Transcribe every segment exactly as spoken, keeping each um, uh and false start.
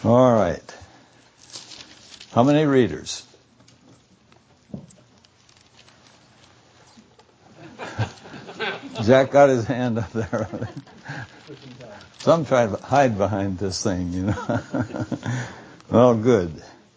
All right. How many readers? Jack got his hand up there. Some try to hide behind this thing, you know. Well, good.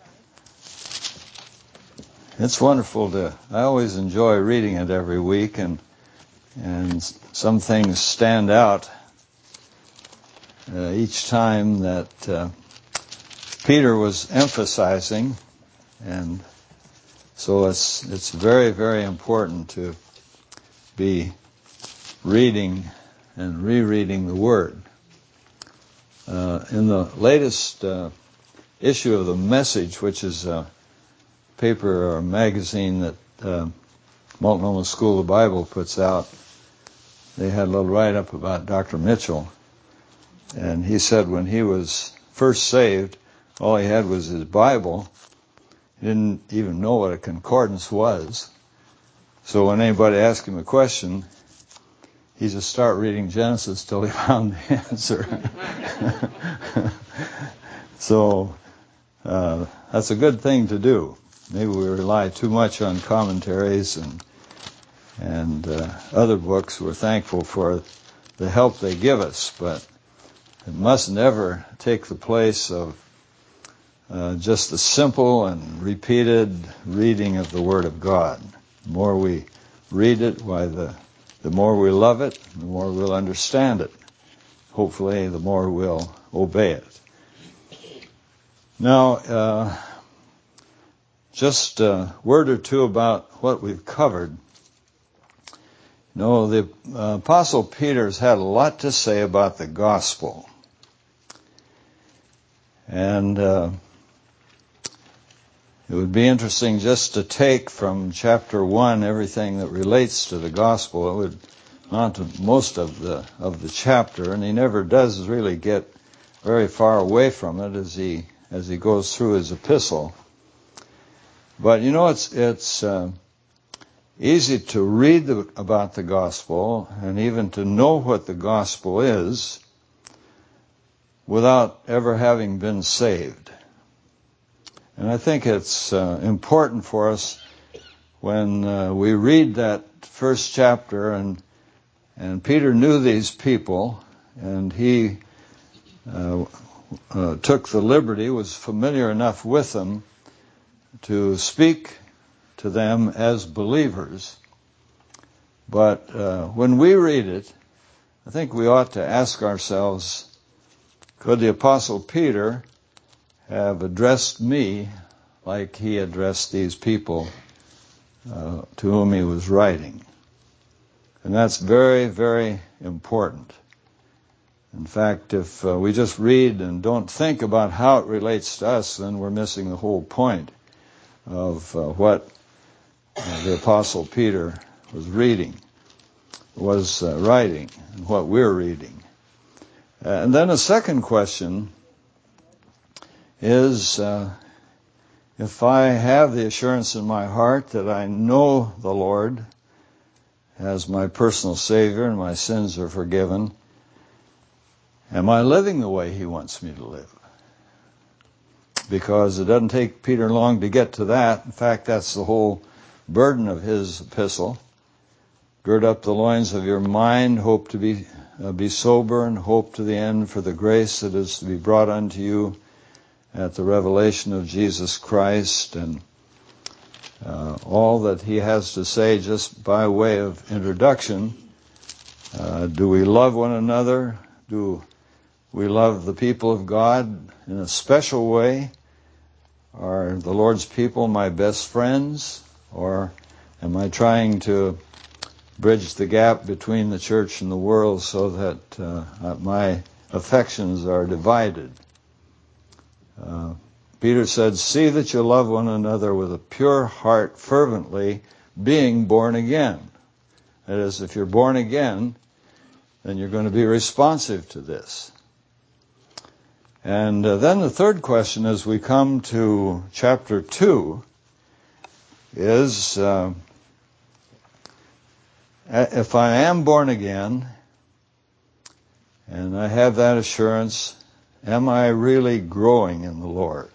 It's wonderful to, I always enjoy reading it every week, and and some things stand out uh, each time that uh, Peter was emphasizing, and so it's it's very, very important to be reading and rereading the Word. Uh, in the latest uh, issue of the Message, which is a paper or a magazine that uh, Multnomah School of the Bible puts out, they had a little write-up about Doctor Mitchell. And he said when he was first saved, all he had was his Bible. He didn't even know what a concordance was. So when anybody asked him a question, he just started reading Genesis till he found the answer. So uh, that's a good thing to do. Maybe we rely too much on commentaries and and uh, other books. We're thankful for the help they give us, but it must never take the place of uh, just the simple and repeated reading of the Word of God. The more we read it, why the the more we love it, the more we'll understand it. Hopefully, the more we'll obey it. Now, uh, just a word or two about what we've covered. You know, the uh, Apostle Peter's had a lot to say about the gospel. And uh, it would be interesting just to take from chapter one everything that relates to the gospel. It would amount to most of the of the chapter, and he never does really get very far away from it as he as he goes through his epistle. But you know, it's it's uh, easy to read the, about the gospel and even to know what the gospel is without ever having been saved. And I think it's uh, important for us when uh, we read that first chapter, and and Peter knew these people, and he uh, uh, took the liberty, was familiar enough with them to speak to them as believers. But uh, when we read it, I think we ought to ask ourselves, could the Apostle Peter have addressed me like he addressed these people uh, to whom he was writing? And that's very, very important. In fact, if uh, we just read and don't think about how it relates to us, then we're missing the whole point of uh, what uh, the Apostle Peter was reading, was uh, writing, and what we're reading. Uh, and then a second question is, uh, if I have the assurance in my heart that I know the Lord as my personal Savior and my sins are forgiven, am I living the way He wants me to live? Because it doesn't take Peter long to get to that. In fact, that's the whole burden of his epistle. Gird up the loins of your mind, hope to be uh, be sober, and hope to the end for the grace that is to be brought unto you at the revelation of Jesus Christ, and uh, all that he has to say just by way of introduction. Uh, do we love one another? Do we love the people of God in a special way? Are the Lord's people my best friends? Or am I trying to bridge the gap between the church and the world so that uh, my affections are divided? Uh, Peter said, see that you love one another with a pure heart fervently, being born again. That is, if you're born again, then you're going to be responsive to this. And uh, then the third question as we come to chapter two is, uh, if I am born again, and I have that assurance, am I really growing in the Lord?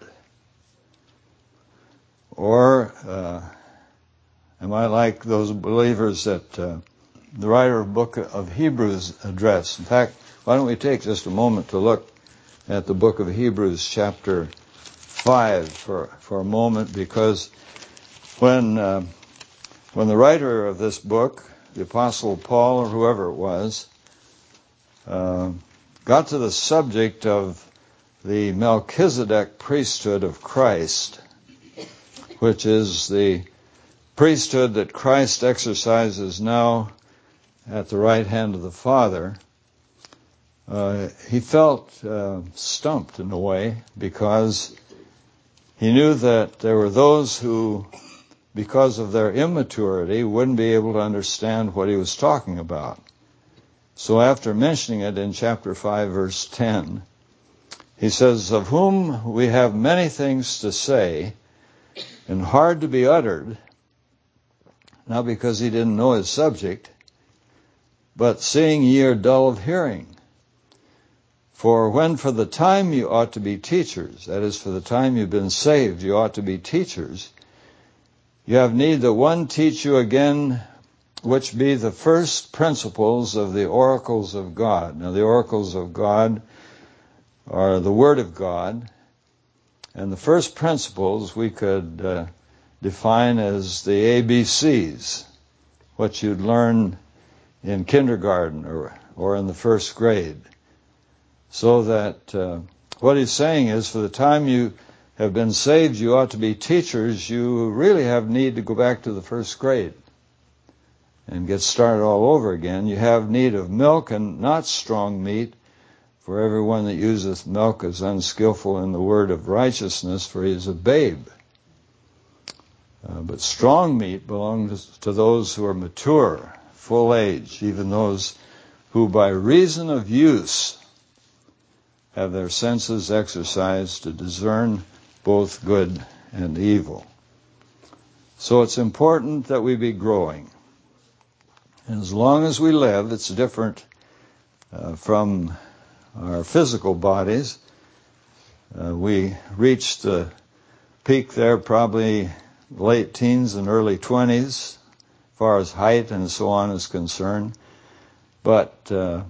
Or uh, am I like those believers that uh, the writer of the book of Hebrews addressed? In fact, why don't we take just a moment to look at the book of Hebrews chapter five for, for a moment, because when uh, when the writer of this book, the Apostle Paul or whoever it was, uh, got to the subject of the Melchizedek priesthood of Christ, which is the priesthood that Christ exercises now at the right hand of the Father, uh, he felt uh, stumped in a way, because he knew that there were those who, because of their immaturity, wouldn't be able to understand what he was talking about. So after mentioning it in chapter five, verse ten, he says, of whom we have many things to say and hard to be uttered, not because he didn't know his subject, but seeing ye are dull of hearing. For when for the time you ought to be teachers, that is, for the time you've been saved, you ought to be teachers, you have need that one teach you again, which be the first principles of the oracles of God. Now, the oracles of God are the Word of God, and the first principles we could uh, define as the A B Cs, what you'd learn in kindergarten or, or in the first grade. So that uh, what he's saying is, for the time you have been saved, you ought to be teachers. You really have need to go back to the first grade and get started all over again. You have need of milk and not strong meat, for everyone that useth milk is unskillful in the word of righteousness, for he is a babe. Uh, but strong meat belongs to those who are mature, full age, even those who by reason of use have their senses exercised to discern both good and evil. So it's important that we be growing. And as long as we live, it's different uh, from our physical bodies. Uh, we reach the peak there probably late teens and early twenties, as far as height and so on is concerned. But uh,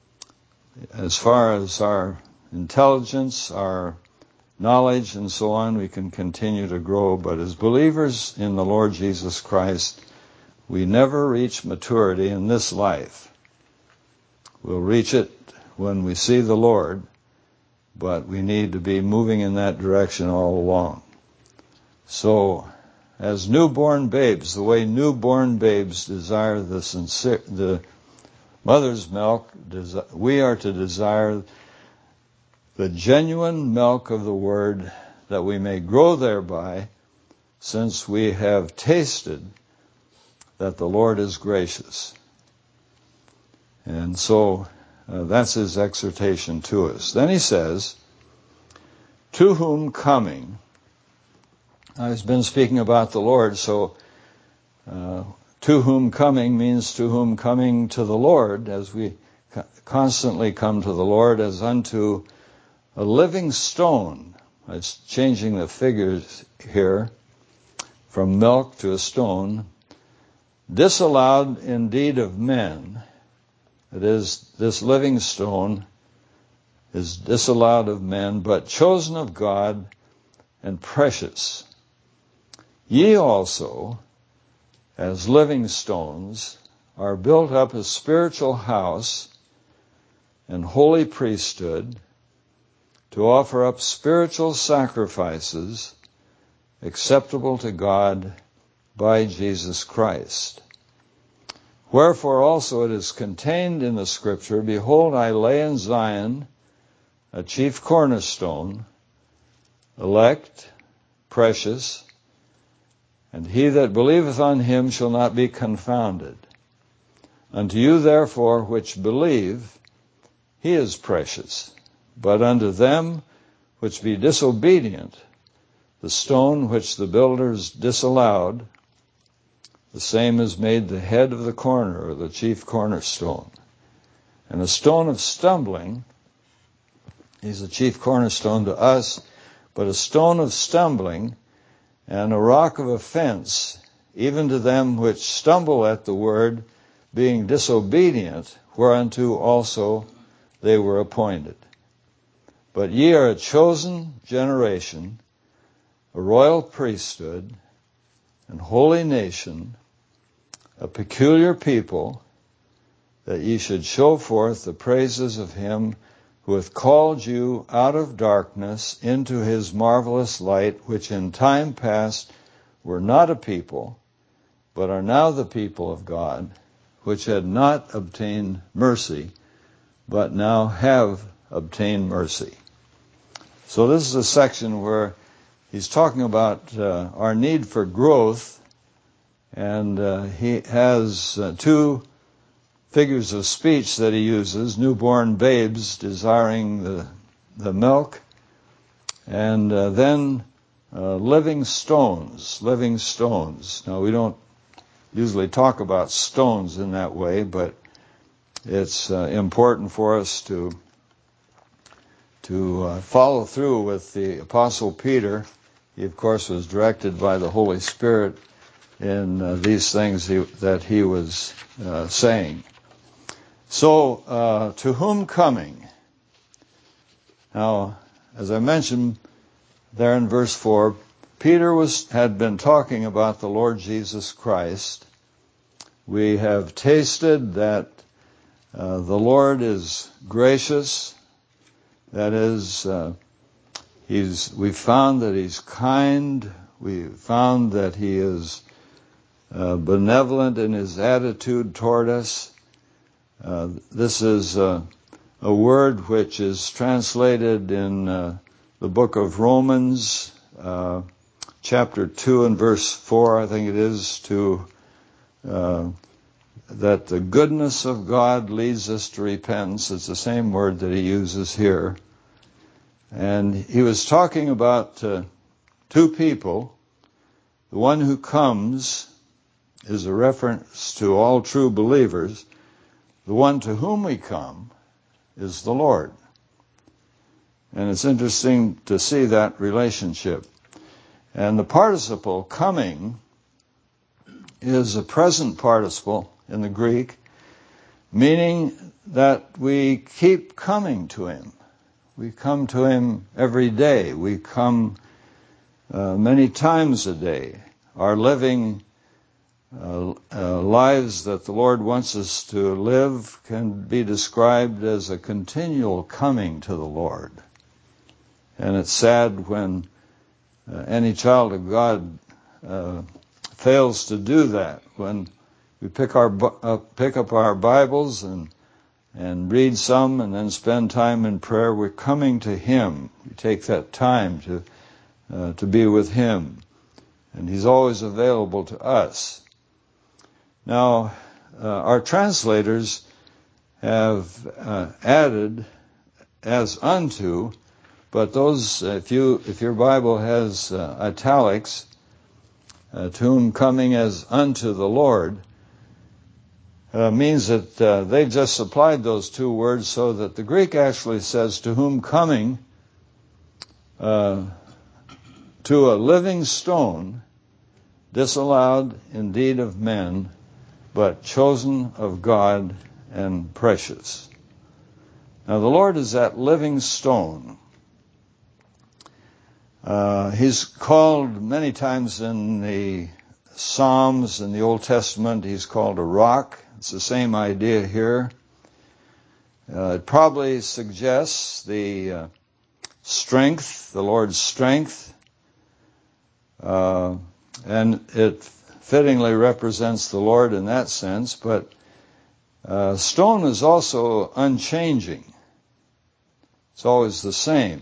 as far as our intelligence, our knowledge, and so on, we can continue to grow. But as believers in the Lord Jesus Christ, we never reach maturity in this life. We'll reach it when we see the Lord, but we need to be moving in that direction all along. So, as newborn babes, the way newborn babes desire the sincere, the mother's milk, we are to desire the genuine milk of the Word, that we may grow thereby, since we have tasted that the Lord is gracious. And so uh, that's his exhortation to us. Then he says, to whom coming, I've been speaking about the Lord, so uh, to whom coming means to whom coming to the Lord, as we co- constantly come to the Lord, as unto a living stone. It's changing the figures here from milk to a stone. Disallowed indeed of men. It is, this living stone is disallowed of men, but chosen of God and precious. Ye also, as living stones, are built up a spiritual house and holy priesthood, to offer up spiritual sacrifices acceptable to God by Jesus Christ. Wherefore also it is contained in the Scripture, behold, I lay in Zion a chief cornerstone, elect, precious, and he that believeth on him shall not be confounded. Unto you therefore which believe, he is precious. But unto them which be disobedient, the stone which the builders disallowed, the same is made the head of the corner, or the chief cornerstone. And a stone of stumbling He's a chief cornerstone to us, but a stone of stumbling and a rock of offense, even to them which stumble at the word, being disobedient, whereunto also they were appointed. But ye are a chosen generation, a royal priesthood, an holy nation, a peculiar people, that ye should show forth the praises of him who hath called you out of darkness into his marvelous light, which in time past were not a people, but are now the people of God, which had not obtained mercy, but now have obtained mercy. So this is a section where he's talking about uh, our need for growth, and uh, he has uh, two figures of speech that he uses: newborn babes desiring the the milk, and uh, then uh, living stones, living stones. Now, we don't usually talk about stones in that way, but it's uh, important for us to to uh, follow through with the Apostle Peter. He, of course, was directed by the Holy Spirit in uh, these things he, that he was uh, saying. So, uh, to whom coming? Now, as I mentioned there in verse four, Peter was had been talking about the Lord Jesus Christ. We have tasted that uh, the Lord is gracious. That is, uh, he's. We found that he's kind. We found that he is uh, benevolent in his attitude toward us. Uh, this is uh, a word which is translated in uh, the book of Romans, uh, chapter two and verse four, I think it is, to uh, that the goodness of God leads us to repentance. It's the same word that he uses here. And he was talking about uh, two people. The one who comes is a reference to all true believers. The one to whom we come is the Lord. And it's interesting to see that relationship. And the participle coming is a present participle in the Greek, meaning that we keep coming to him. We come to him every day. We come uh, many times a day. Our living Uh, uh, lives that the Lord wants us to live can be described as a continual coming to the Lord. And it's sad when uh, any child of God uh, fails to do that. When we pick our uh, pick up our Bibles and and read some and then spend time in prayer, we're coming to him. We take that time to uh, to be with him, and he's always available to us. Now, uh, our translators have uh, added as unto, but those, if you if your Bible has uh, italics, uh, to whom coming as unto the Lord, uh, means that uh, they just supplied those two words, so that the Greek actually says to whom coming uh, to a living stone, disallowed indeed of men, but chosen of God and precious. Now, the Lord is that living stone. Uh, he's called many times in the Psalms in the Old Testament, he's called a rock. It's the same idea here. Uh, it probably suggests the uh, strength, the Lord's strength, uh, and it fittingly represents the Lord in that sense, but uh, stone is also unchanging. It's always the same.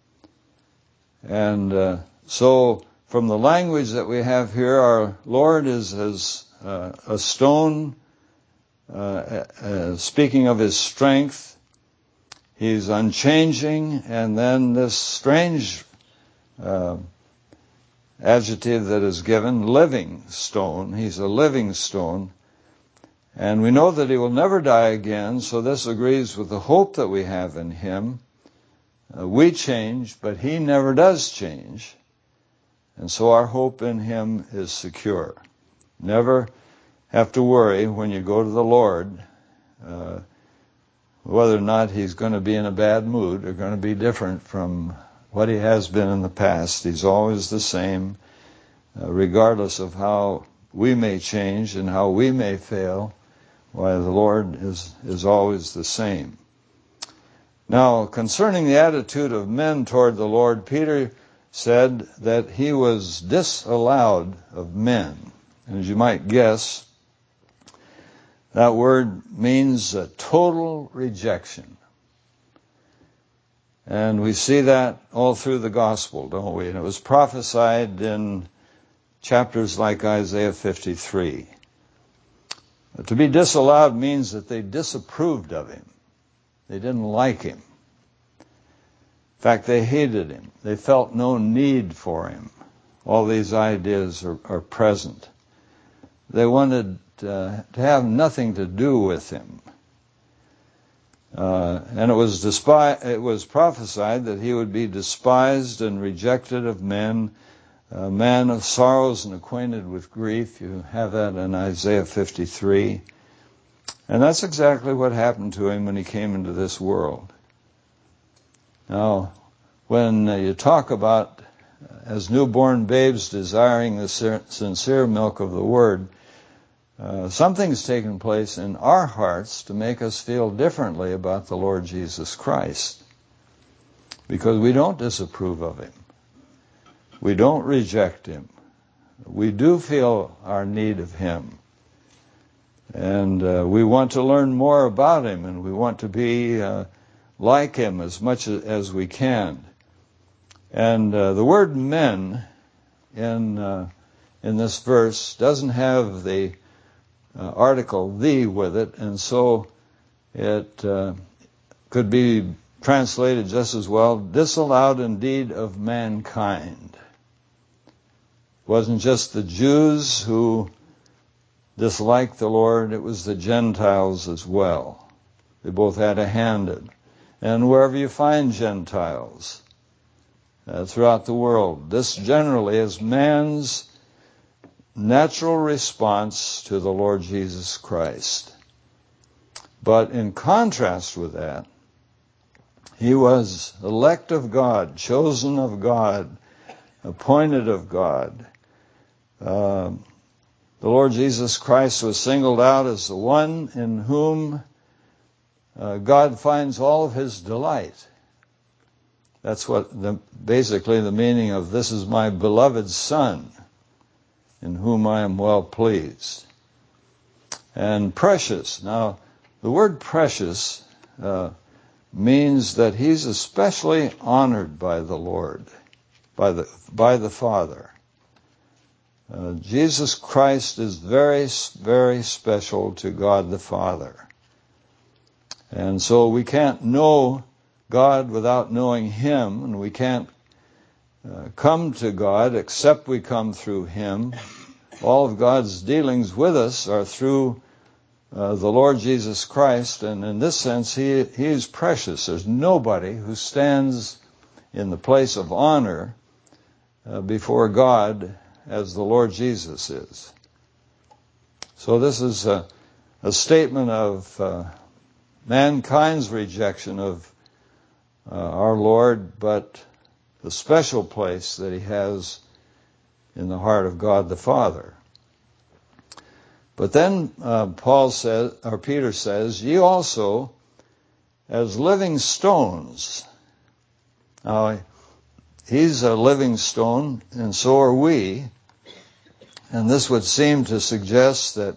And uh, so from the language that we have here, our Lord is as uh, a stone, uh, uh, speaking of his strength. He's unchanging, and then this strange uh, adjective that is given, living stone. He's a living stone. And we know that he will never die again, so this agrees with the hope that we have in him, Uh, we change, but he never does change. And so our hope in him is secure. Never have to worry when you go to the Lord uh, whether or not he's going to be in a bad mood or going to be different from what he has been in the past. He's always the same, uh, regardless of how we may change and how we may fail. Why, the Lord is, is always the same. Now, concerning the attitude of men toward the Lord, Peter said that he was disallowed of men. And as you might guess, that word means a total rejection. And we see that all through the gospel, don't we? And it was prophesied in chapters like Isaiah fifty-three. To be disallowed means that they disapproved of him. They didn't like him. In fact, they hated him. They felt no need for him. All these ideas are, are present. They wanted uh, to have nothing to do with him. Uh, and it was, despi- it was prophesied that he would be despised and rejected of men, a man of sorrows and acquainted with grief. You have that in Isaiah fifty-three. And that's exactly what happened to him when he came into this world. Now, when uh, you talk about uh, as newborn babes desiring the ser- sincere milk of the Word, uh, something's taken place in our hearts to make us feel differently about the Lord Jesus Christ. Because we don't disapprove of him. We don't reject him. We do feel our need of him. And uh, we want to learn more about him, and we want to be uh, like him as much as we can. And uh, the word men in uh, in this verse doesn't have the uh, article the with it, and so it uh, could be translated just as well, disallowed indeed of mankind. It wasn't just the Jews who disliked the Lord, it was the Gentiles as well. They both had a hand in. And wherever you find Gentiles uh, throughout the world, this generally is man's natural response to the Lord Jesus Christ. But in contrast with that, he was elect of God, chosen of God, appointed of God. Uh, the Lord Jesus Christ was singled out as the one in whom uh, God finds all of his delight. That's what the, basically the meaning of this is my beloved Son, in whom I am well pleased. And precious. Now, the word precious uh, means that he's especially honored by the Lord, by the by the Father. Uh, Jesus Christ is very, very special to God the Father. And so we can't know God without knowing him, and we can't uh, come to God except we come through him. All of God's dealings with us are through uh, the Lord Jesus Christ, and in this sense, he, he is precious. There's nobody who stands in the place of honor uh, before God as the Lord Jesus is. So this is a, a statement of uh, mankind's rejection of uh, our Lord, but the special place that he has in the heart of God the Father. But then uh, Paul says, or Peter says, ye also as living stones. Now, he's a living stone, and so are we. And this would seem to suggest that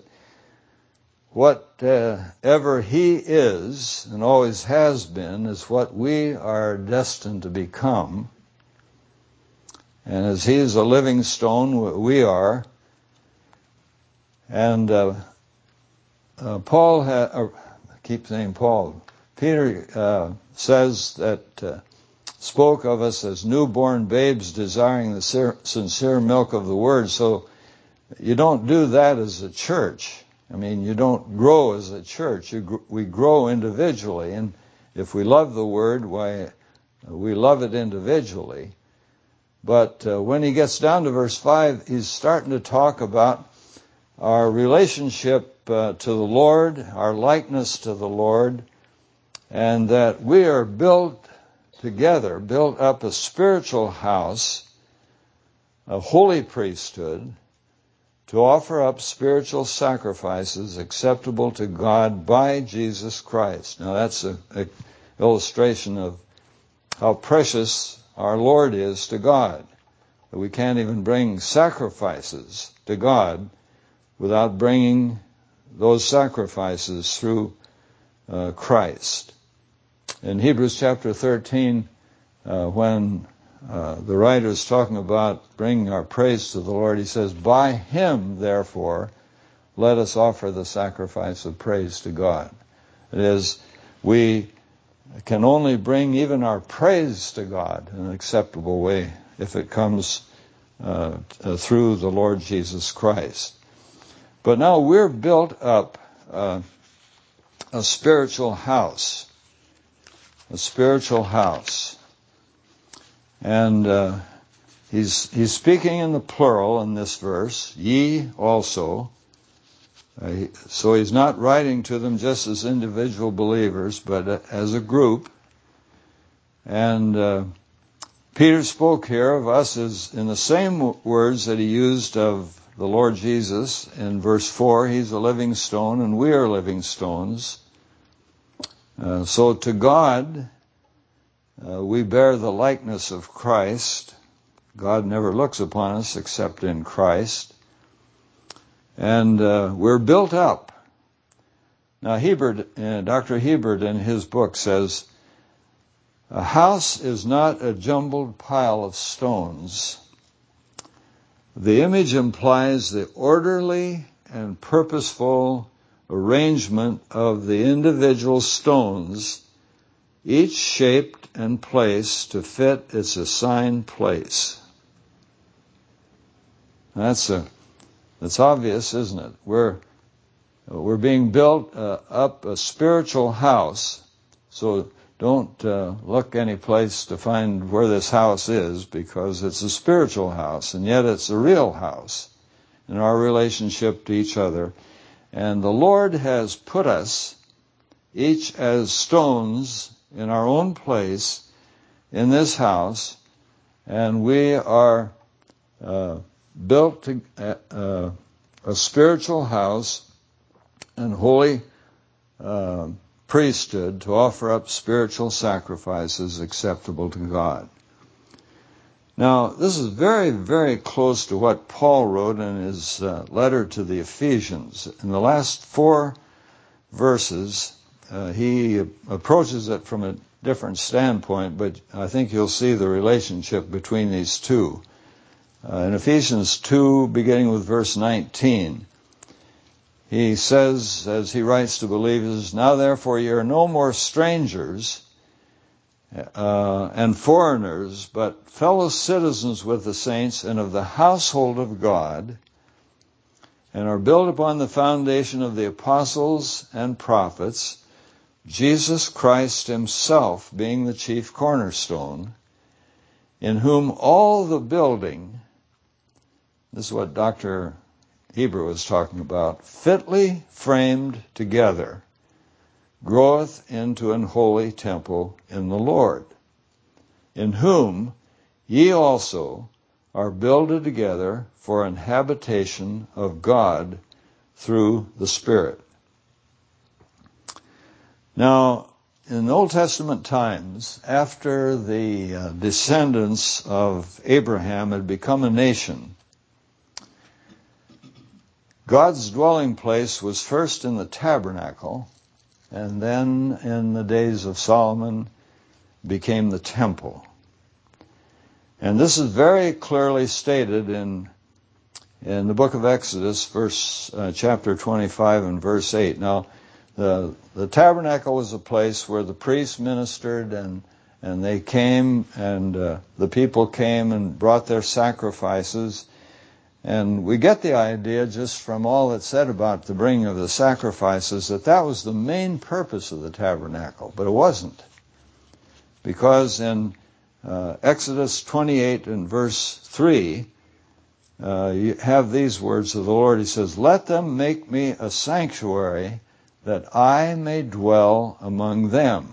whatever he is, and always has been, is what we are destined to become. And as he is a living stone, we are. And uh, uh, Paul, ha- or, I keep saying Paul, Peter uh, says that, uh, spoke of us as newborn babes desiring the ser- sincere milk of the Word. So you don't do that as a church. I mean, you don't grow as a church. You gr- we grow individually. And if we love the Word, why, We love it individually. But uh, when he gets down to verse five, he's starting to talk about our relationship uh, to the Lord, our likeness to the Lord, and that we are built together, built up a spiritual house, a holy priesthood, to offer up spiritual sacrifices acceptable to God by Jesus Christ. Now that's an illustration of how precious our Lord is to God. That we can't even bring sacrifices to God without bringing those sacrifices through uh, Christ. In Hebrews chapter thirteen, uh, when uh, the writer is talking about bringing our praise to the Lord, he says, "By him, therefore, let us offer the sacrifice of praise to God." It is, we can only bring even our praise to God in an acceptable way if it comes uh, uh, through the Lord Jesus Christ. But now we're built up uh, a spiritual house. A spiritual house. And uh, he's he's speaking in the plural in this verse, ye also. Uh, so he's not writing to them just as individual believers, but uh, as a group. And uh, Peter spoke here of us as in the same words that he used of the Lord Jesus in verse four. He's a living stone and we are living stones. Uh, so to God, uh, we bear the likeness of Christ. God never looks upon us except in Christ. And uh, we're built up. Now, Hebert, uh, Doctor Hebert in his book says, a house is not a jumbled pile of stones. The image implies the orderly and purposeful arrangement of the individual stones, each shaped and placed to fit its assigned place. That's a, that's obvious, isn't it? We're we're being built uh, up a spiritual house, so don't uh, look any place to find where this house is, because it's a spiritual house, and yet it's a real house in our relationship to each other. And the Lord has put us, each as stones in our own place in this house, and we are uh, built to, uh, a spiritual house and holy uh, priesthood to offer up spiritual sacrifices acceptable to God. Now, this is very, very close to what Paul wrote in his uh, letter to the Ephesians. In the last four verses, uh, he approaches it from a different standpoint, but I think you'll see the relationship between these two. Uh, in Ephesians two, beginning with verse nineteen, he says, as he writes to believers, now therefore ye are no more strangers uh, and foreigners, but fellow citizens with the saints and of the household of God, and are built upon the foundation of the apostles and prophets, Jesus Christ himself being the chief cornerstone, in whom all the building, this is what Doctor Hebrew was talking about, fitly framed together, groweth into an holy temple in the Lord, in whom ye also are builded together for an habitation of God through the Spirit. Now, in Old Testament times, after the uh, descendants of Abraham had become a nation, God's dwelling place was first in the tabernacle, and then in the days of Solomon became the temple. And this is very clearly stated in in the book of Exodus, verse uh, chapter twenty-five and verse eight. Now, the the tabernacle was a place where the priests ministered, and and they came, and uh, the people came and brought their sacrifices. And we get the idea just from all that's said about the bringing of the sacrifices that that was the main purpose of the tabernacle, but it wasn't. Because in uh, Exodus twenty-eight and verse three, uh, you have these words of the Lord. He says, "Let them make me a sanctuary that I may dwell among them."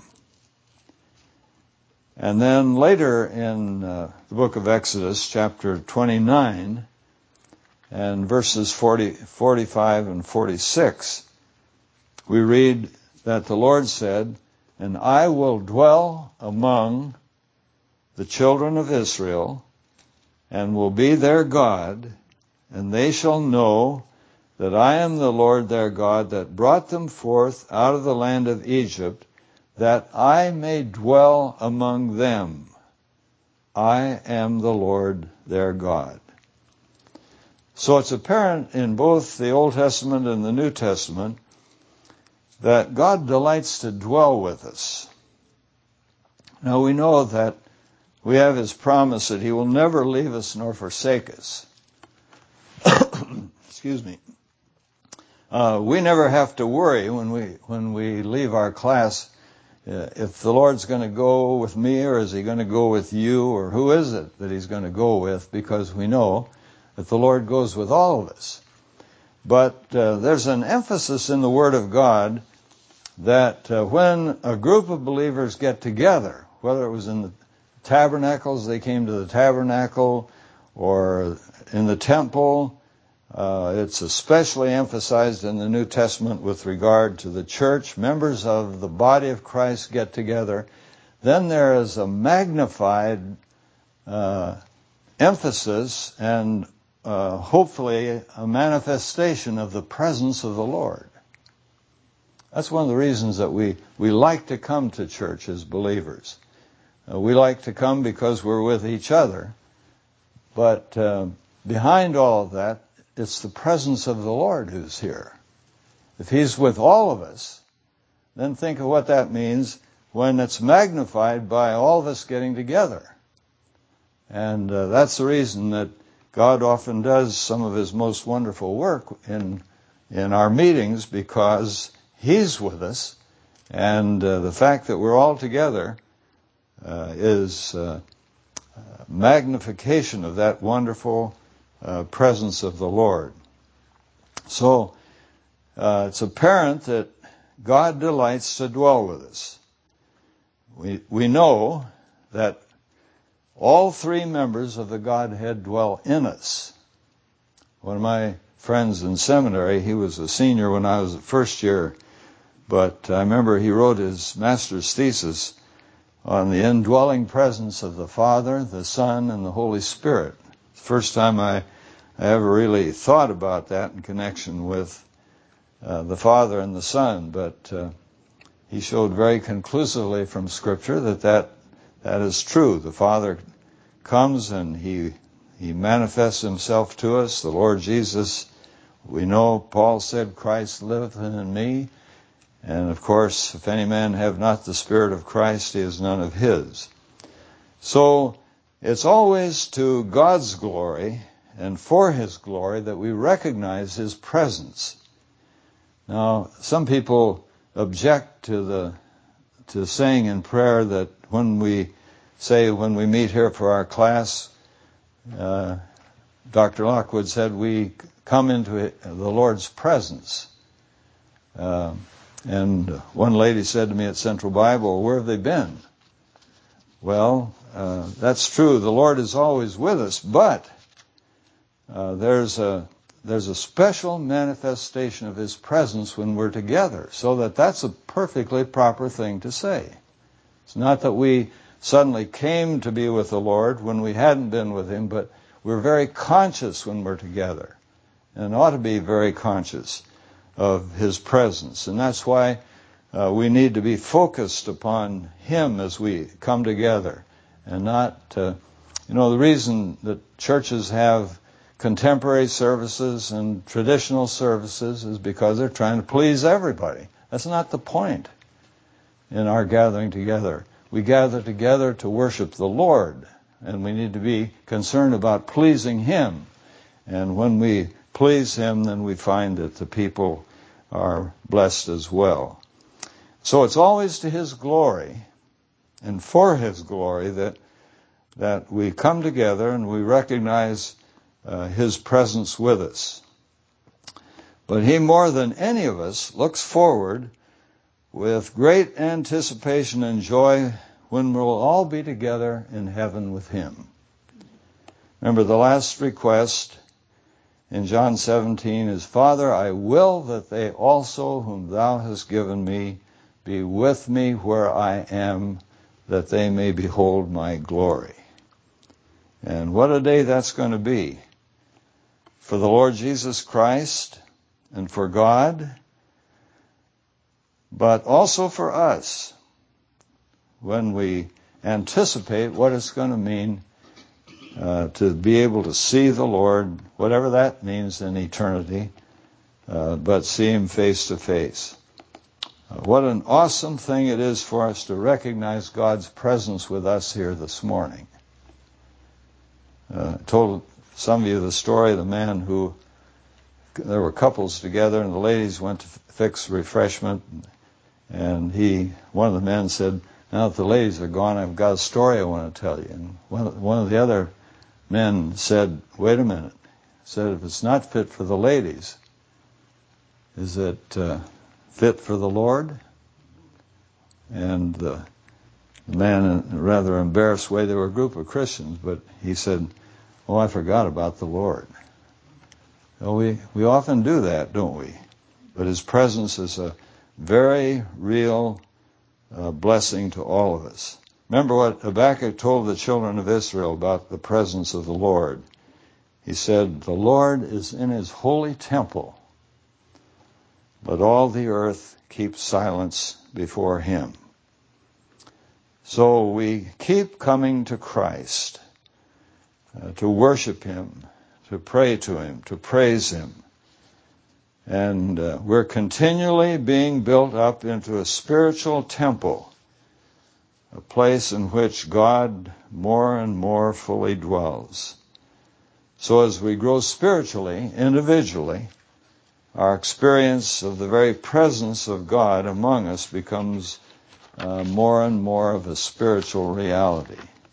And then later in uh, the book of Exodus, chapter twenty-nine, and verses forty, forty-five and forty-six, we read that the Lord said, "And I will dwell among the children of Israel, and will be their God, and they shall know that I am the Lord their God that brought them forth out of the land of Egypt, that I may dwell among them. I am the Lord their God." So it's apparent in both the Old Testament and the New Testament that God delights to dwell with us. Now we know that we have His promise that He will never leave us nor forsake us. Excuse me. Uh, we never have to worry when we when we leave our class uh, if the Lord's going to go with me, or is He going to go with you, or who is it that He's going to go with, because we know that the Lord goes with all of us. But uh, there's an emphasis in the Word of God that uh, when a group of believers get together, whether it was in the tabernacles, they came to the tabernacle, or in the temple, uh, it's especially emphasized in the New Testament with regard to the church. Members of the body of Christ get together. Then there is a magnified uh, emphasis and uh, hopefully a manifestation of the presence of the Lord. That's one of the reasons that we, we like to come to church as believers. Uh, we like to come because we're with each other. But uh, behind all of that, it's the presence of the Lord who's here. If He's with all of us, then think of what that means when it's magnified by all of us getting together. And uh, that's the reason that God often does some of His most wonderful work in in our meetings, because He's with us, and uh, the fact that we're all together uh, is uh, magnification of that wonderful uh, presence of the Lord. So uh, it's apparent that God delights to dwell with us. We we know that all three members of the Godhead dwell in us. One of my friends in seminary, he was a senior when I was at first year, but I remember he wrote his master's thesis on the indwelling presence of the Father, the Son, and the Holy Spirit. It's the first time I, I ever really thought about that in connection with uh, the Father and the Son, but uh, he showed very conclusively from Scripture that that, that is true. The Father comes and he he manifests Himself to us. The Lord Jesus, we know Paul said, "Christ liveth in me." And of course, if any man have not the Spirit of Christ, he is none of His. So it's always to God's glory and for His glory that we recognize His presence. Now, some people object to the to saying in prayer that when we say when we meet here for our class, uh, Doctor Lockwood said we come into the Lord's presence. Uh, and one lady said to me at Central Bible, "Where have they been?" Well, uh, that's true. The Lord is always with us, but uh, there's a there's a special manifestation of His presence when we're together, so that that's a perfectly proper thing to say. It's not that we suddenly came to be with the Lord when we hadn't been with Him, but we're very conscious when we're together, and ought to be very conscious of His presence. And that's why uh, we need to be focused upon Him as we come together, and not, uh, you know, the reason that churches have contemporary services and traditional services is because they're trying to please everybody. That's not the point in our gathering together. We gather together to worship the Lord, and we need to be concerned about pleasing Him. And when we please Him, then we find that the people are blessed as well. So it's always to His glory and for His glory that that we come together and we recognize uh, His presence with us. But He, more than any of us, looks forward with great anticipation and joy when we'll all be together in heaven with Him. Remember, the last request in John seventeen is, Father, I will that they also whom Thou hast given me be with me where I am, that they may behold my glory. And what a day that's going to be for the Lord Jesus Christ and for God, but also for us when we anticipate what it's going to mean uh, to be able to see the Lord, whatever that means in eternity, uh, but see Him face to face. Uh, what an awesome thing it is for us to recognize God's presence with us here this morning. Uh, I told some of you the story of the man who, there were couples together and the ladies went to fix refreshment, and he, one of the men said, now that the ladies are gone, I've got a story I want to tell you. And one, one of the other men said, wait a minute. He said, if it's not fit for the ladies, is it uh, fit for the Lord? And the, the man, in a rather embarrassed way, they were a group of Christians, but he said, oh, I forgot about the Lord. Well, we, we often do that, don't we? But His presence is a very real uh, blessing to all of us. Remember what Habakkuk told the children of Israel about the presence of the Lord. He said, the Lord is in His holy temple, but all the earth keeps silence before Him. So we keep coming to Christ uh, to worship Him, to pray to Him, to praise Him. And uh, we're continually being built up into a spiritual temple, a place in which God more and more fully dwells. So as we grow spiritually, individually, our experience of the very presence of God among us becomes uh, more and more of a spiritual reality.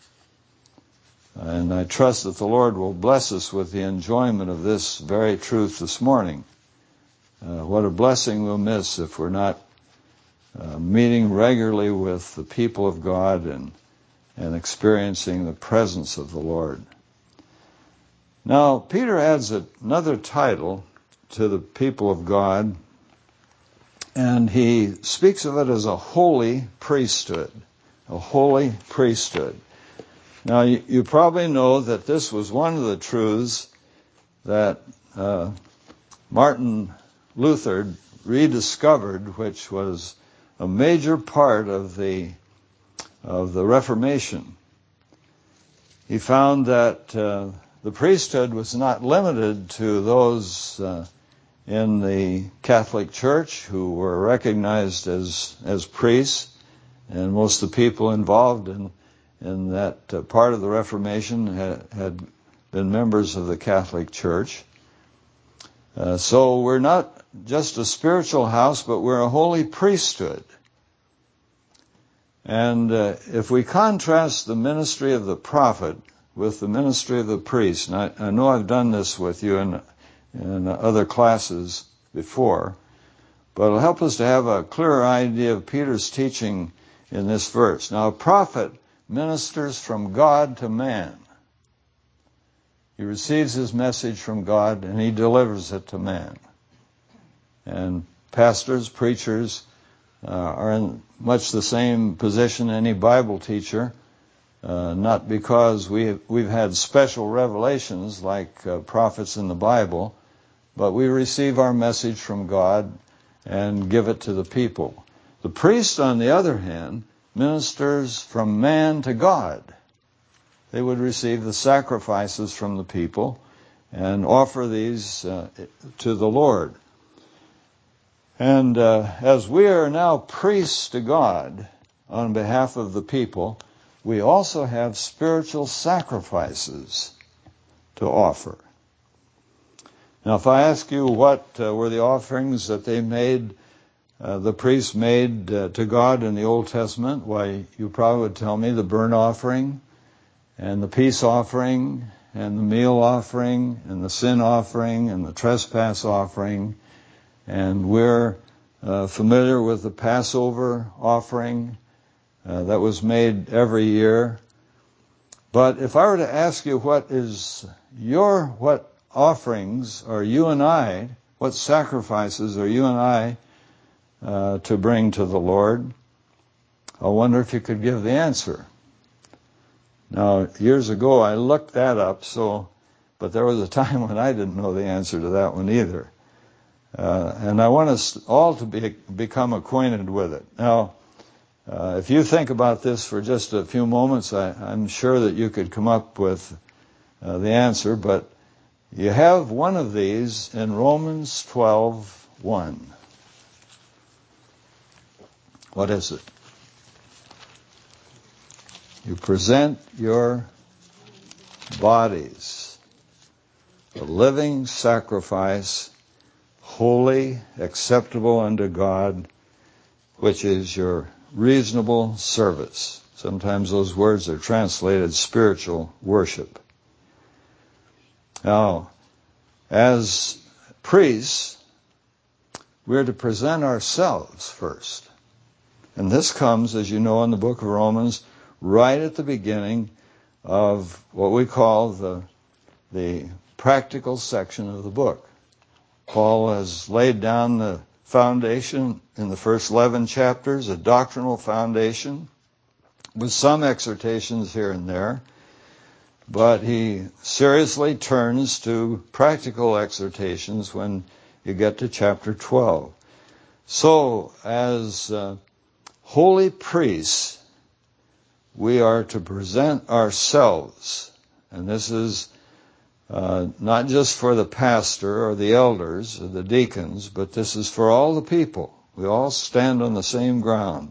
And I trust that the Lord will bless us with the enjoyment of this very truth this morning. Uh, what a blessing we'll miss if we're not uh, meeting regularly with the people of God and and experiencing the presence of the Lord. Now, Peter adds another title to the people of God, and he speaks of it as a holy priesthood. A holy priesthood. Now, you, you probably know that this was one of the truths that uh, Martin Luther rediscovered, which was a major part of the of the Reformation. He found that uh, the priesthood was not limited to those uh, in the Catholic Church who were recognized as as priests, and most of the people involved in in that uh, part of the Reformation had, had been members of the Catholic Church. Uh, so we're not just a spiritual house, but we're a holy priesthood. And uh, if we contrast the ministry of the prophet with the ministry of the priest, and I, I know I've done this with you in, in other classes before, but it'll help us to have a clearer idea of Peter's teaching in this verse. Now, a prophet ministers from God to man. He receives his message from God and he delivers it to man. And pastors, preachers, uh, are in much the same position any Bible teacher, uh, not because we we've had special revelations like uh, prophets in the Bible, but we receive our message from God and give it to the people. The priest, on the other hand, ministers from man to God. They would receive the sacrifices from the people and offer these uh, to the Lord. And uh, as we are now priests to God on behalf of the people, we also have spiritual sacrifices to offer. Now, if I ask you what uh, were the offerings that they made uh, the priests made uh, to God in the Old Testament. Why, you probably would tell me the burnt offering and the peace offering and the meal offering and the sin offering and the trespass offering. And we're uh, familiar with the Passover offering uh, that was made every year. But if I were to ask you what is your, what offerings are you and I, what sacrifices are you and I uh, to bring to the Lord, I wonder if you could give the answer. Now, years ago I looked that up, so, but there was a time when I didn't know the answer to that one either. Uh, and I want us all to be, become acquainted with it. Now, Uh, if you think about this for just a few moments, I, I'm sure that you could come up with uh, the answer, but you have one of these in Romans twelve one. What is it? You present your bodies a living sacrifice, holy, acceptable unto God, which is your reasonable service. Sometimes those words are translated spiritual worship. Now, as priests, we're to present ourselves first. And this comes, as you know, in the book of Romans, right at the beginning of what we call the, the practical section of the book. Paul has laid down the foundation in the first eleven chapters, a doctrinal foundation with some exhortations here and there, but he seriously turns to practical exhortations when you get to chapter twelve. So, as uh, holy priests, we are to present ourselves, and this is Uh, not just for the pastor or the elders or the deacons, but this is for all the people. We all stand on the same ground.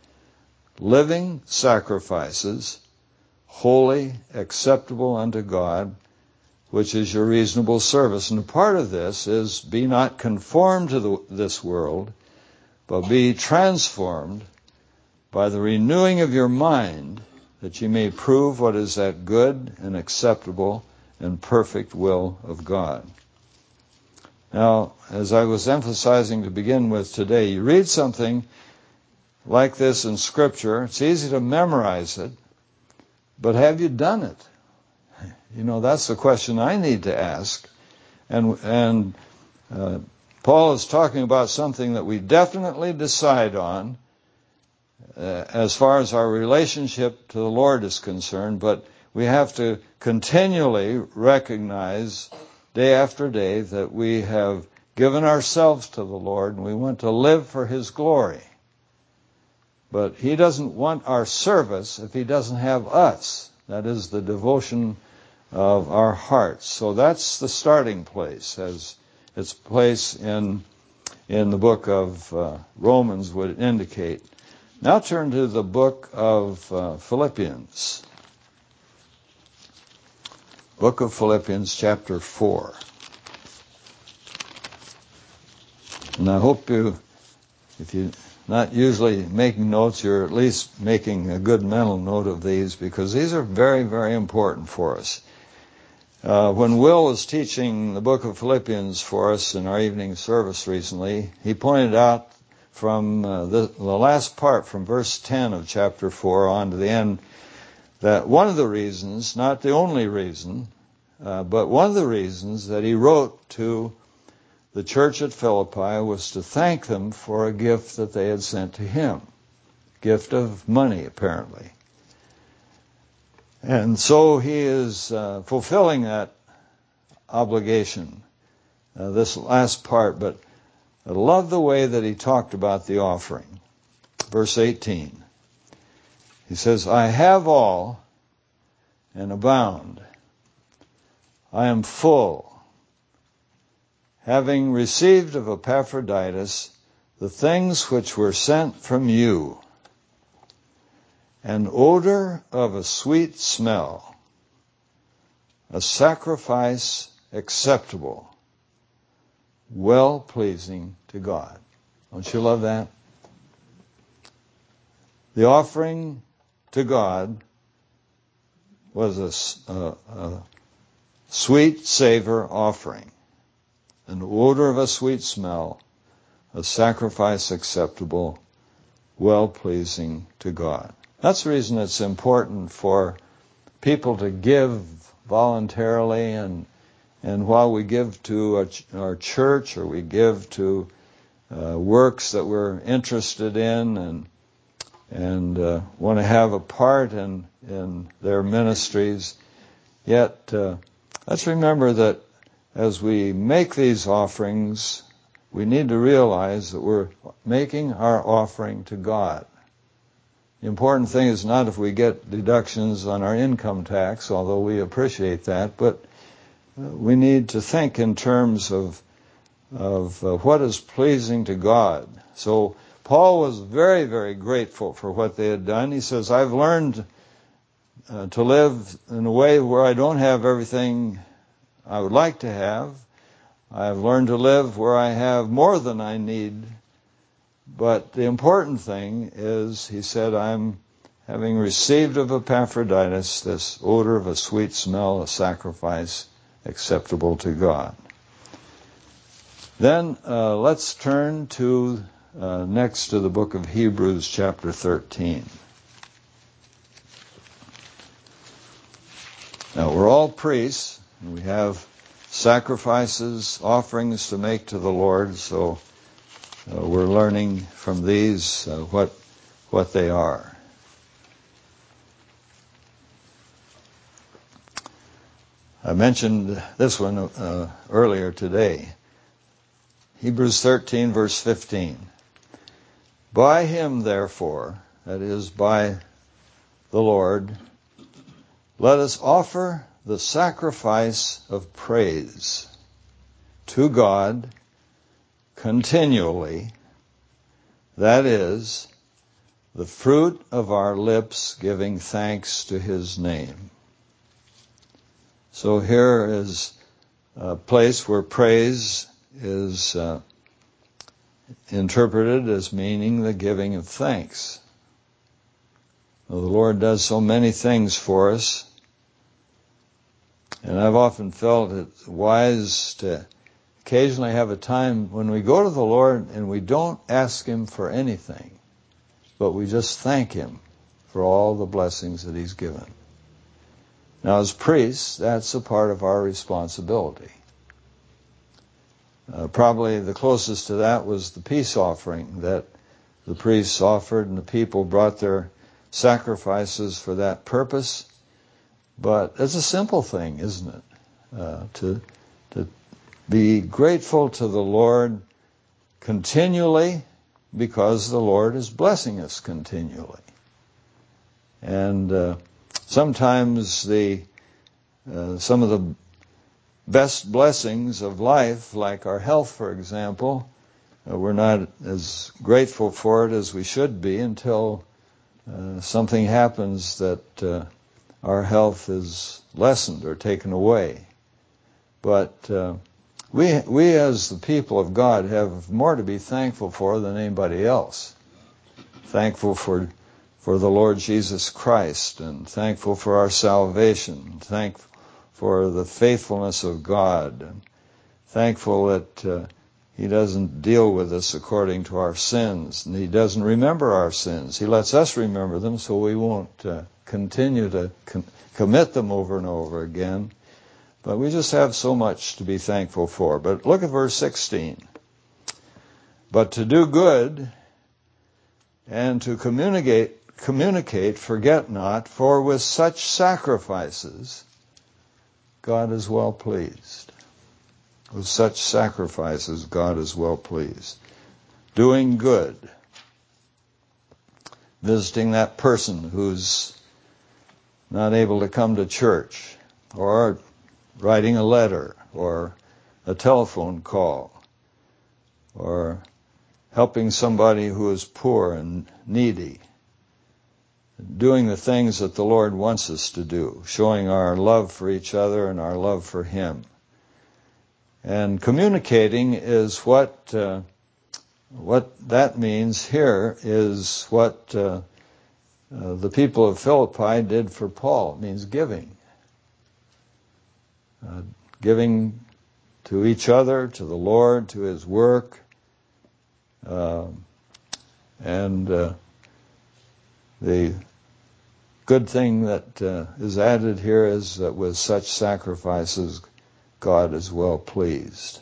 Living sacrifices, holy, acceptable unto God, which is your reasonable service. And a part of this is be not conformed to the, this world, but be transformed by the renewing of your mind, that you may prove what is that good and acceptable and perfect will of God. Now, as I was emphasizing to begin with today, you read something like this in Scripture, it's easy to memorize it, but have you done it? You know, that's the question I need to ask. And, and uh, Paul is talking about something that we definitely decide on uh, as far as our relationship to the Lord is concerned, but we have to continually recognize day after day that we have given ourselves to the Lord and we want to live for His glory. But He doesn't want our service if He doesn't have us. That is the devotion of our hearts. So that's the starting place, as its place in, in the book of uh, Romans would indicate. Now turn to the book of uh, Philippians. Book of Philippians, chapter four. And I hope you, if you're not usually making notes, you're at least making a good mental note of these, because these are very, very important for us. Uh, when Will was teaching the book of Philippians for us in our evening service recently, he pointed out from uh, the, the last part, from verse ten of chapter four on to the end, that one of the reasons, not the only reason, uh, but one of the reasons that he wrote to the church at Philippi was to thank them for a gift that they had sent to him. Gift of money, apparently. And so he is uh, fulfilling that obligation, uh, this last part, but I love the way that he talked about the offering. Verse eighteen. He says, I have all and abound. I am full, having received of Epaphroditus the things which were sent from you, an odor of a sweet smell, a sacrifice acceptable, well-pleasing to God. Don't you love that? The offering to God was a, a, a sweet savor offering, an odor of a sweet smell, a sacrifice acceptable, well-pleasing to God. That's the reason it's important for people to give voluntarily, and and while we give to our, ch- our church, or we give to uh, works that we're interested in and and uh, want to have a part in in their ministries, yet uh, let's remember that as we make these offerings, we need to realize that we're making our offering to God. The important thing is not if we get deductions on our income tax, although we appreciate that, but we need to think in terms of of uh, what is pleasing to God. So Paul was very, very grateful for what they had done. He says, I've learned uh, to live in a way where I don't have everything I would like to have. I've learned to live where I have more than I need. But the important thing is, he said, I'm having received of Epaphroditus this odor of a sweet smell, a sacrifice acceptable to God. Then uh, let's turn to uh, next to the book of Hebrews, chapter thirteen. Now, we're all priests, and we have sacrifices, offerings to make to the Lord, so uh, we're learning from these uh, what what they are. I mentioned this one uh, earlier today. Hebrews thirteen, verse fifteen. By him, therefore, that is, by the Lord, let us offer the sacrifice of praise to God continually, that is, the fruit of our lips giving thanks to his name. So here is a place where praise is uh, interpreted as meaning the giving of thanks. Well, the Lord does so many things for us, and I've often felt it wise to occasionally have a time when we go to the Lord and we don't ask him for anything, but we just thank him for all the blessings that he's given. Now, as priests, that's a part of our responsibility. Uh, probably the closest to that was the peace offering that the priests offered, and the people brought their sacrifices for that purpose. But it's a simple thing, isn't it? Uh, to to be grateful to the Lord continually, because the Lord is blessing us continually. And uh, sometimes the uh, some of the best blessings of life, like our health, for example, uh, we're not as grateful for it as we should be until uh, something happens that uh, our health is lessened or taken away. But uh, we, we as the people of God have more to be thankful for than anybody else. Thankful for for the Lord Jesus Christ, and thankful for our salvation, thankful for the faithfulness of God, and thankful that uh, he doesn't deal with us according to our sins, and he doesn't remember our sins. He lets us remember them so we won't uh, continue to com- commit them over and over again. But we just have so much to be thankful for. But look at verse sixteen. But to do good and to communicate, communicate, forget not, for with such sacrifices God is well pleased. With such sacrifices, God is well pleased. Doing good. Visiting that person who's not able to come to church, or writing a letter, or a telephone call, or helping somebody who is poor and needy. Doing the things that the Lord wants us to do, showing our love for each other and our love for him. And communicating is what uh, what that means here is what uh, uh, the people of Philippi did for Paul. It means giving. Uh, giving to each other, to the Lord, to His work. Uh, and uh, the good thing that uh, is added here is that with such sacrifices, God is well pleased.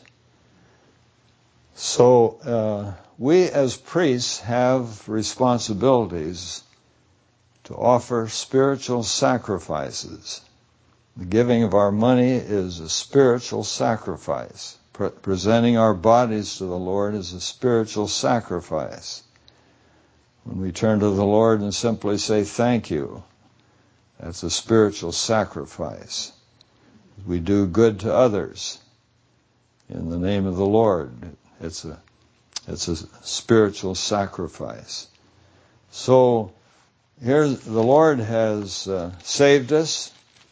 So uh, we as priests have responsibilities to offer spiritual sacrifices. The giving of our money is a spiritual sacrifice. Pre- presenting our bodies to the Lord is a spiritual sacrifice. When we turn to the Lord and simply say thank you, that's a spiritual sacrifice. We do good to others in the name of the Lord. It's a it's a spiritual sacrifice. So here the Lord has uh, saved us,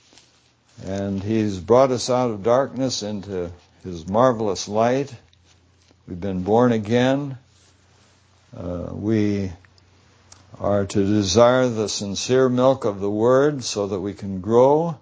and He's brought us out of darkness into His marvelous light. We've been born again. Uh, we are to desire the sincere milk of the Word so that we can grow.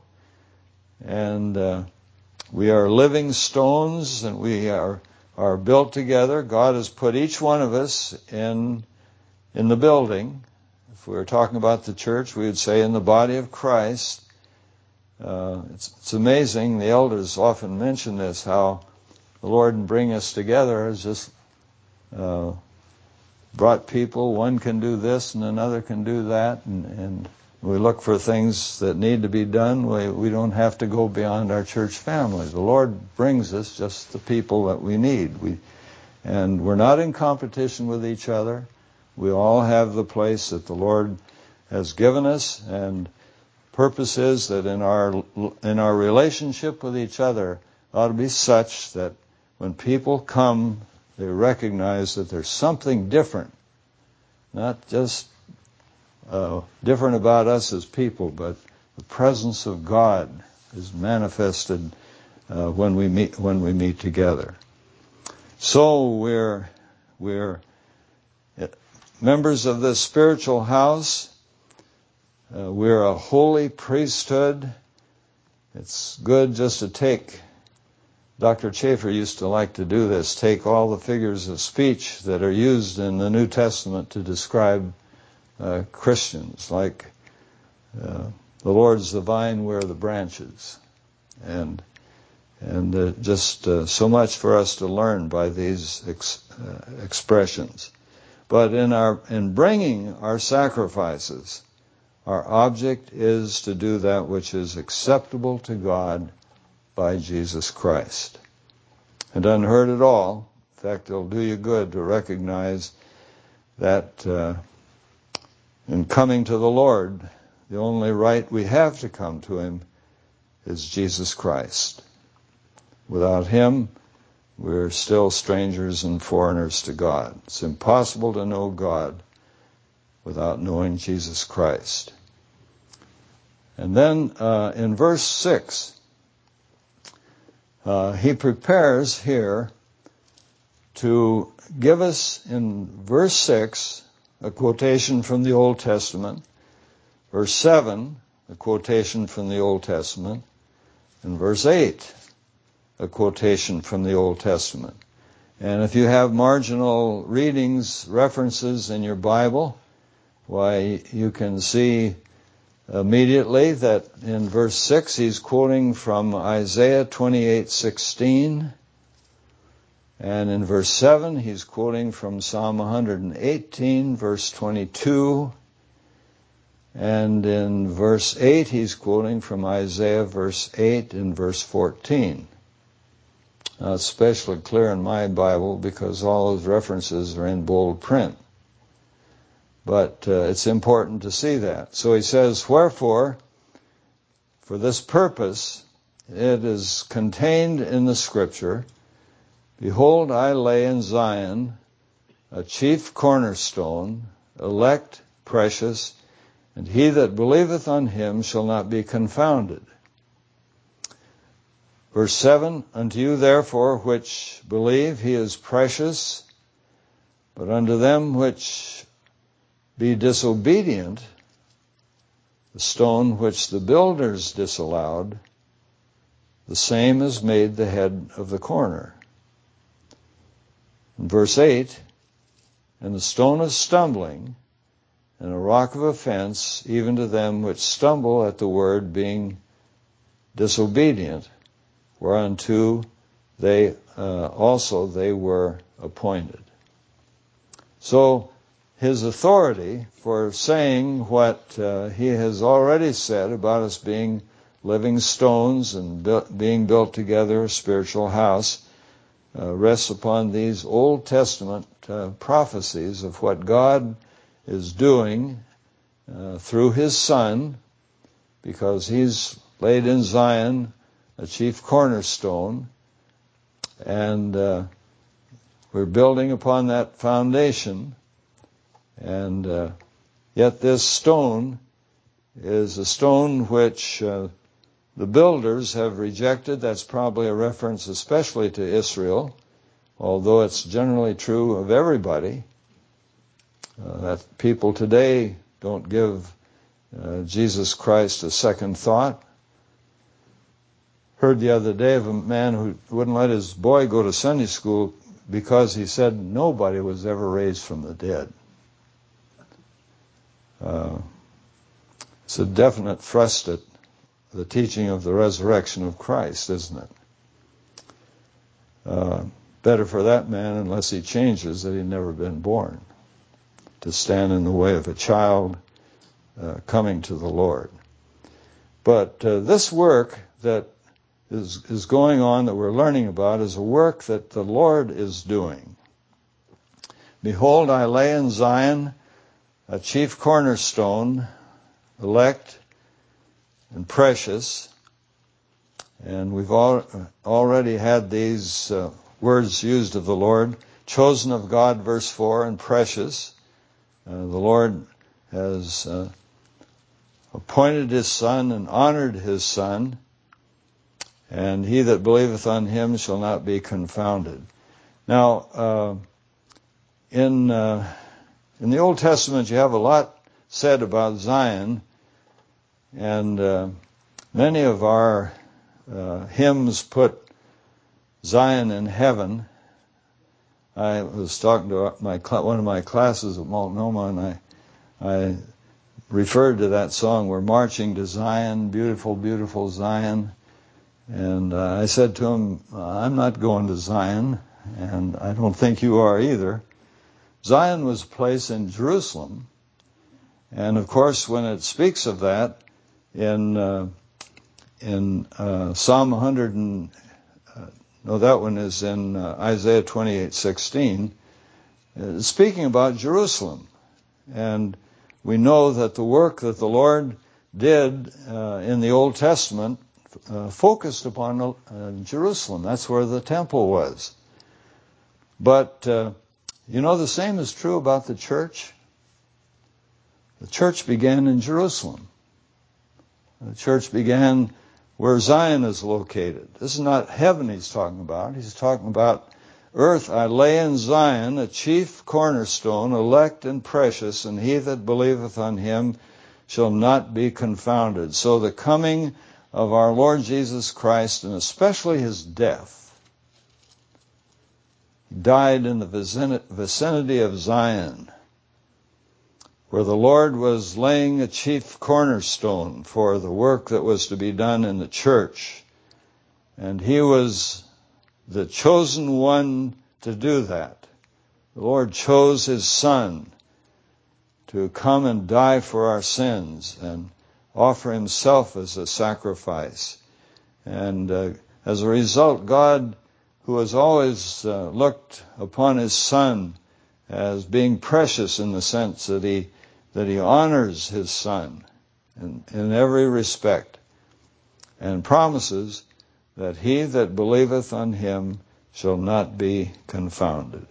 And uh, we are living stones, and we are are built together. God has put each one of us in in the building. If we were talking about the church, we would say in the body of Christ. Uh, it's, it's amazing. The elders often mention this, how the Lord in bringing us together has just uh, brought people. One can do this and another can do that, and, and we look for things that need to be done. We, we don't have to go beyond our church family. The Lord brings us just the people that we need. We, and we're not in competition with each other. We all have the place that the Lord has given us, and purpose is that in our in our relationship with each other ought to be such that when people come, they recognize that there's something different, not just uh, different about us as people, but the presence of God is manifested uh, when we meet when we meet together. So we're we're members of this spiritual house. Uh, we're a holy priesthood. It's good just to take, Doctor Chafer used to like to do this, take all the figures of speech that are used in the New Testament to describe uh, Christians, like uh, the Lord's the vine, we're the branches. And and uh, just uh, so much for us to learn by these ex- uh, expressions. But in our in bringing our sacrifices, our object is to do that which is acceptable to God by Jesus Christ. It doesn't hurt at all. In fact, it'll do you good to recognize that uh, in coming to the Lord, the only right we have to come to Him is Jesus Christ. Without Him, we're still strangers and foreigners to God. It's impossible to know God without knowing Jesus Christ. And then uh, in verse six, uh, he prepares here to give us in verse six a quotation from the Old Testament, verse seven a quotation from the Old Testament, and verse eight a quotation from the Old Testament. And if you have marginal readings, references in your Bible, why, you can see immediately that in verse six he's quoting from Isaiah twenty-eight sixteen, and in verse seven he's quoting from Psalm one eighteen, verse twenty-two, and in verse eight he's quoting from Isaiah verse eight and verse fourteen. Now, it's especially clear in my Bible because all those references are in bold print. But uh, it's important to see that. So he says, wherefore, for this purpose, it is contained in the Scripture, behold, I lay in Zion a chief cornerstone, elect, precious, and he that believeth on him shall not be confounded. Verse seven, unto you therefore which believe, he is precious. But unto them which be disobedient, the stone which the builders disallowed, the same is made the head of the corner. In verse eight, and the stone of stumbling, and a rock of offense, even to them which stumble at the word, being disobedient, whereunto they uh, also they were appointed. So his authority for saying what uh, he has already said about us being living stones and bu- being built together a spiritual house uh, rests upon these Old Testament uh, prophecies of what God is doing uh, through his Son, because he's laid in Zion a chief cornerstone, and uh, we're building upon that foundation. And uh, yet this stone is a stone which uh, the builders have rejected. That's probably a reference especially to Israel, although it's generally true of everybody. Uh, that people today don't give uh, Jesus Christ a second thought. Heard the other day of a man who wouldn't let his boy go to Sunday school because he said nobody was ever raised from the dead. Uh, it's a definite thrust at the teaching of the resurrection of Christ, isn't it? Uh, better for that man, unless he changes, that he'd never been born, to stand in the way of a child uh, coming to the Lord. But uh, this work that is, is going on, that we're learning about, is a work that the Lord is doing. Behold, I lay in Zion a chief cornerstone, elect and precious. And we've all, already had these uh, words used of the Lord. Chosen of God, verse four, and precious. Uh, the Lord has uh, appointed his Son and honored his Son. And he that believeth on him shall not be confounded. Now, uh, in uh, in the Old Testament, you have a lot said about Zion, and uh, many of our uh, hymns put Zion in heaven. I was talking to my one of my classes at Multnomah, and I I referred to that song, "We're Marching to Zion, Beautiful, Beautiful Zion." And uh, I said to him, I'm not going to Zion, and I don't think you are either. Zion was a place in Jerusalem. And of course, when it speaks of that in uh, in uh, Psalm one hundred, and, uh, no, that one is in uh, Isaiah twenty-eight sixteen, uh, speaking about Jerusalem. And we know that the work that the Lord did uh, in the Old Testament Uh, focused upon uh, Jerusalem. That's where the temple was. But, uh, you know, the same is true about the church. The church began in Jerusalem. The church began where Zion is located. This is not heaven he's talking about. He's talking about earth. I lay in Zion a chief cornerstone, elect and precious, and he that believeth on him shall not be confounded. So the coming of our Lord Jesus Christ, and especially his death. He died in the vicinity of Zion, where the Lord was laying a chief cornerstone for the work that was to be done in the church. And he was the chosen one to do that. The Lord chose his Son to come and die for our sins and offer himself as a sacrifice. And uh, as a result, God, who has always uh, looked upon his Son as being precious in the sense that he that he honors his Son in, in every respect, and promises that he that believeth on him shall not be confounded.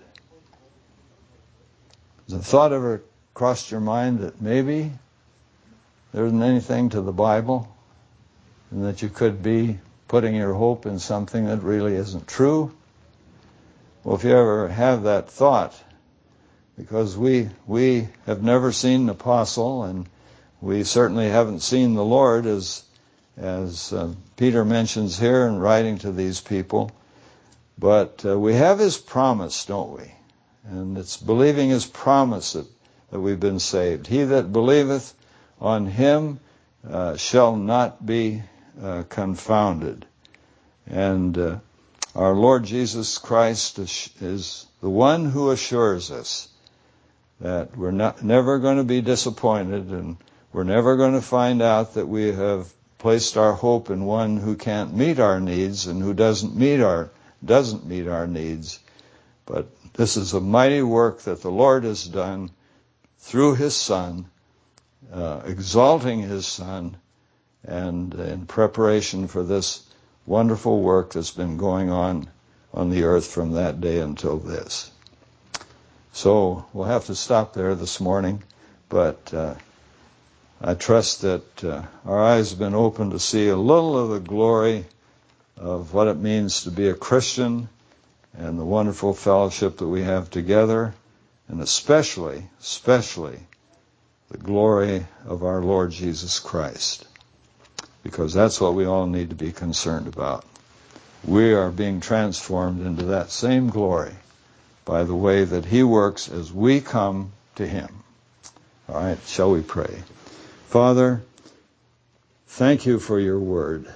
Has the thought ever crossed your mind that maybe there isn't anything to the Bible, and that you could be putting your hope in something that really isn't true? Well, if you ever have that thought, because we we have never seen an apostle, and we certainly haven't seen the Lord, as as uh, Peter mentions here in writing to these people. But uh, we have his promise, don't we? And it's believing his promise that, that we've been saved. He that believeth on him uh, shall not be uh, confounded. And uh, our Lord Jesus Christ is, is the one who assures us that we're not, never going to be disappointed, and we're never going to find out that we have placed our hope in one who can't meet our needs and who doesn't meet our doesn't meet our needs. But this is a mighty work that the Lord has done through his Son, uh, exalting his Son, and in preparation for this wonderful work that's been going on on the earth from that day until this. So we'll have to stop there this morning, but uh, I trust that uh, our eyes have been opened to see a little of the glory of what it means to be a Christian and the wonderful fellowship that we have together, and especially, especially the glory of our Lord Jesus Christ, because that's what we all need to be concerned about. We are being transformed into that same glory by the way that he works as we come to him. All right, shall we pray? Father, thank you for your word.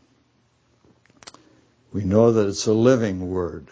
We know that it's a living word.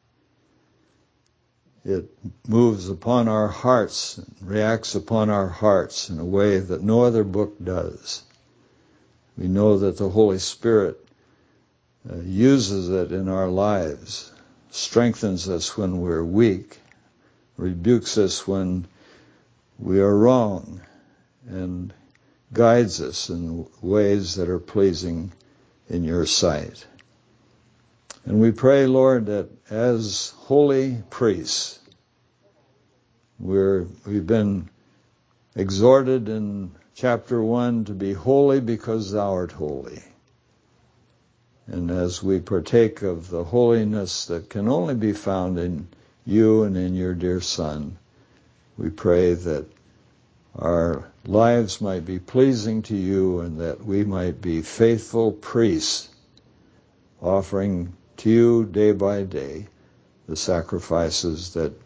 It moves upon our hearts and reacts upon our hearts in a way that no other book does. We know that the Holy Spirit uh, uses it in our lives, strengthens us when we're weak, rebukes us when we are wrong, and guides us in ways that are pleasing in your sight. And we pray, Lord, that as holy priests, we're, we've been exhorted in chapter one to be holy because thou art holy. And as we partake of the holiness that can only be found in you and in your dear Son, we pray that our lives might be pleasing to you and that we might be faithful priests, offering to you day by day the sacrifices that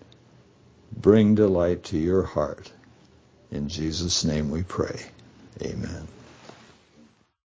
bring delight to your heart. In Jesus' name we pray. Amen.